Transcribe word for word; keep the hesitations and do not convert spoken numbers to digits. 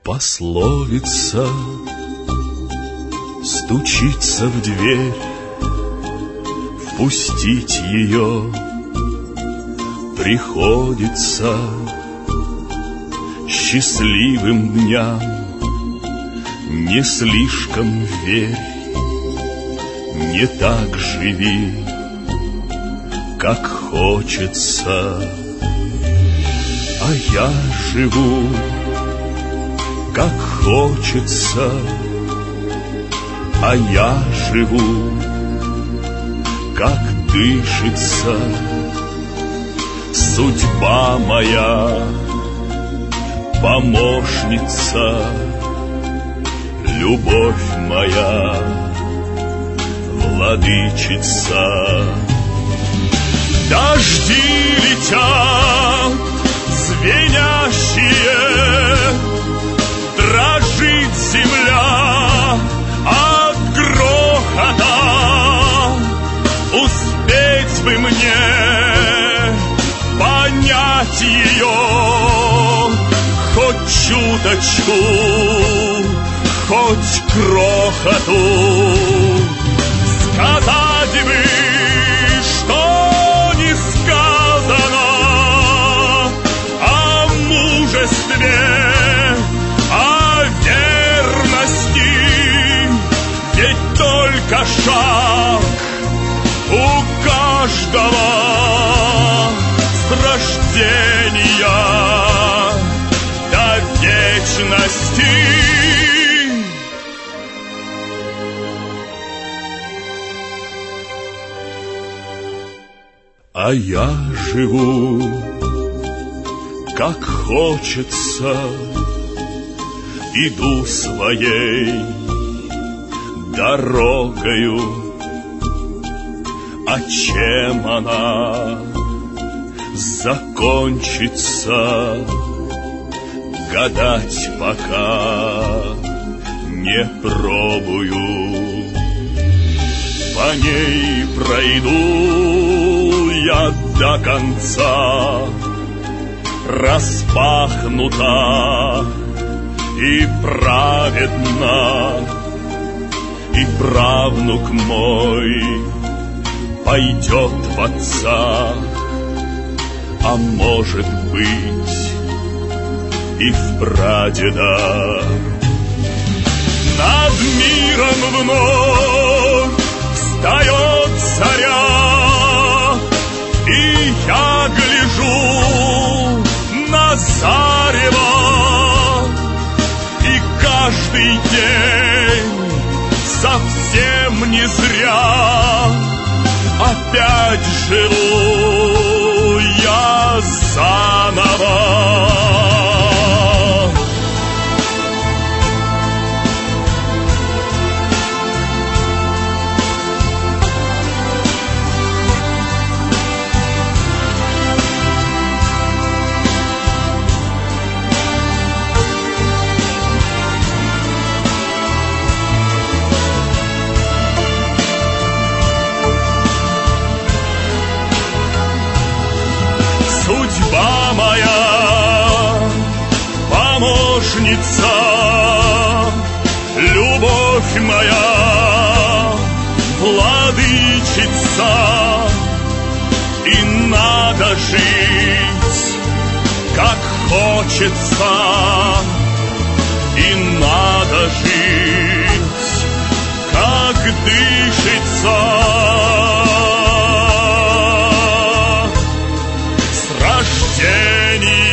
Пословица стучится в дверь, впустить ее приходится. Счастливым дням не слишком верь, не так живи, как хочется. А я живу, как хочется, а я живу, как дышится. Судьба моя помощница, любовь моя владычица. Дожди летят звенящие, дрожит земля от грохота. Успеть бы мне понять ее хоть чуточку, хоть крохоту. Сказать бы, что не сказано о мужестве, о верности, ведь только шаг у каждого с рождения до вечности. А я живу, как хочется, иду своей дорогою. А чем она закончится, гадать пока не пробую. По ней пройду я до конца, распахнута и праведна, и правнук мой пойдет в отца, а может быть и в прадеда. Над миром вновь встает заря, и я гляжу на зарево, и каждый день совсем не зря опять живу я заново. Судьба моя помощница, любовь моя владычица. И надо жить, как хочется, и надо жить, как дышится. Рождение